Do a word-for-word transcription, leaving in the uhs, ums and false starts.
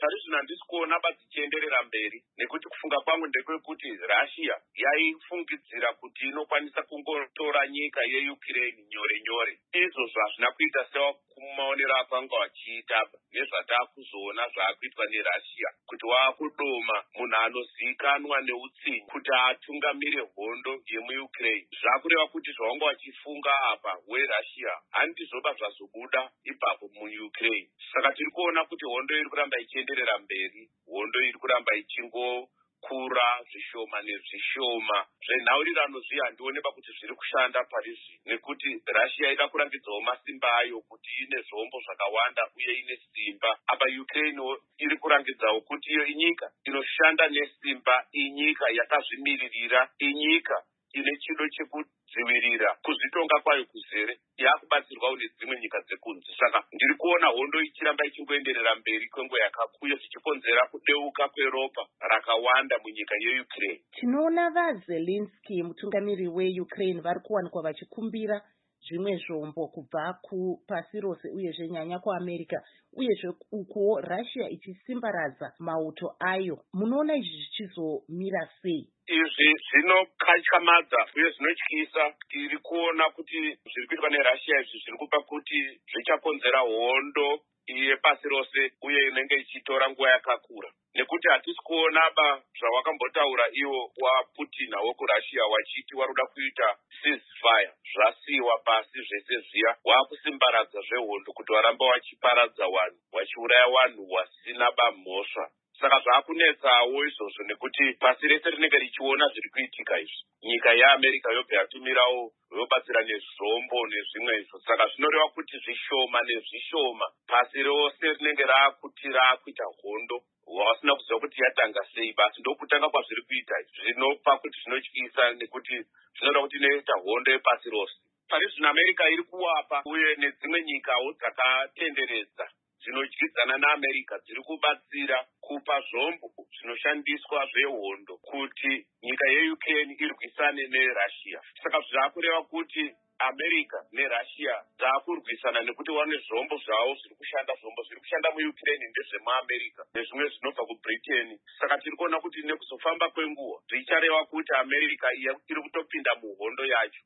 parizvino handisi kuona badzichienderera mberi, nekuti kufunga kwangu ndekwekuti Russia yaifungidzira kuti inokwanisa kungotora nyika yeUkraine nyore nyore. Izvozvo hazvina kuita sekumaonero akanga vachiita nezvatakuzoona zvaakuitwa neRussia, kuti waakudoma munhu anozivikanwa neutsinye kuti atungamire hondo yemuUkraine. Zvakureva kuti zvavanga vachifunga apa weRussia handizvoba zvazobuda ipapo muUkraine. Saka tiri kuona kuti hondo iri kuramba ichienderera mberi, hondo iri kuramba ichingo kura zvishoma nezvishoma. Zvenhaurirano zviya handioneba kuti zviri kushanda parizvi, nekuti Russia ida kurangidzawo masimba ayo kuti ine zvombo zvakawanda uye ine simba. Apa Ukraine iri kurangidzawo kuti iyo inyika inoshanda nesimba, inyika yakazvimiririra, inyika ine chido chekudzivirira kuzvitonga kwayo kuzere, yakubatsirwawo nedzimwe nyika dzekunze. Saka ndiri kuona hondo ichiramba ichingoenderera mberi kwenguva yakakura, zvichikonzera kudeuka kweropa rakawanda munyika yeUkraine. Tinoona vaZelensky, mutungamiri weUkraine, vari kuwanikwa vachikumbira zvimwe zvombo kubva kupasi rose uyezve nyanya kuAmerica, uyezve ukuwo Russia ichisimbaradza mauto ayo. Munoona izvi zvichizomira sei? Izvi zvinokatyamadza uye zvinotyisa. Tiri kuona kuti zviri kuitwa neRussia izvi zviri kupa kuti zvichakonzera hondo yepasi rose uye inenge ichitora nguva yakakura, nekuti hatisi kuona ba zvawakambotaura iwo waPutin wekuRussia wachiti waruda kuita ceasefire zvasiyiwa pasi zvese zviya, waakusimbaradza zvehondo kuti waramba wachiparadza vanhu, wachiuraya vanhu wasina bamhosva. Saka zvaakunetsawo izvozvo, nekuti pasi rese rinenge richiona zviri kuitika izvi. Nyika yeAmerica yobva yatumirawo yobatsira nezvombo nezvimwe izvo. Saka zvinoreva kuti zvishoma nezvishoma pasi rose rinenge raakuti raakuita hondo, wasina kuziva kuti yatanga sei, basi ndokutanga kwazviri kuita. Zvinopa kuti zvinotyisa, nekuti zvinoda kuti inoita hondo yepasi rose. Parizvino America iri kuwapa uye nedzimwe nyikawo dzakatenderedza dzinodyidzana naAmerica dziri kubatsira kupa zvombo zvinoshandiswa zvehondo kuti nyika yeUkraine irwisane neRussia. Saka zvaakureva kuti America neRussia dzaakurwisana nekuti wane zvombo zvavo zviri kushanda. Zvombo zviri kushanda muUkraine ndezvemuAmerica nezvimwe zvinobva kuBritain. Saka tiri kuona kuti nekuzofamba kwenguva zvichareva kuti America iri kutopinda muhondo yacho.